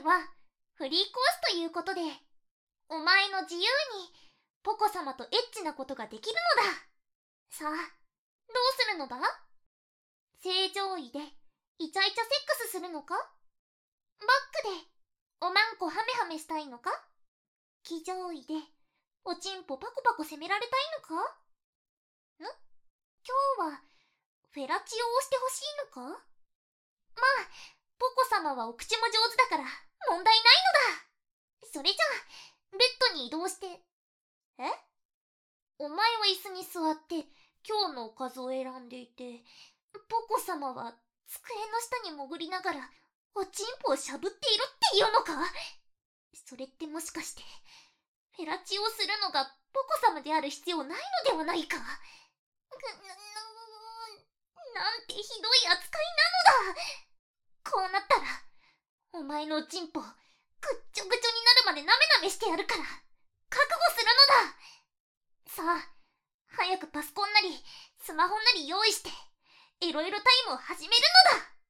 回はフリーコースということで、お前の自由にポコ様とエッチなことができるのだ。さあ、どうするのだ？正常位でイチャイチャセックスするのか？バックでおまんこハメハメしたいのか？騎乗位でおちんぽパコパコ責められたいのか？今日はフェラチオをしてほしいのか？まあ、ポコ様はお口も上手だから問題ないのだ。それじゃあ、ベッドに移動して。お前は椅子に座って今日のおかずを選んでいて、ポコ様は机の下に潜りながらおちんぽをしゃぶっているっていうのか？それってもしかしてフェラチオをするのがポコ様である必要ないのではないか？なんてひどい扱いなのだ。こうなったらお前のおちんぽぐっちょぐちょになるまでなめなめしてやるから、覚悟するのだ。さあ、早くパソコンなりスマホなり用意してエロエロタイムを始めるのだ。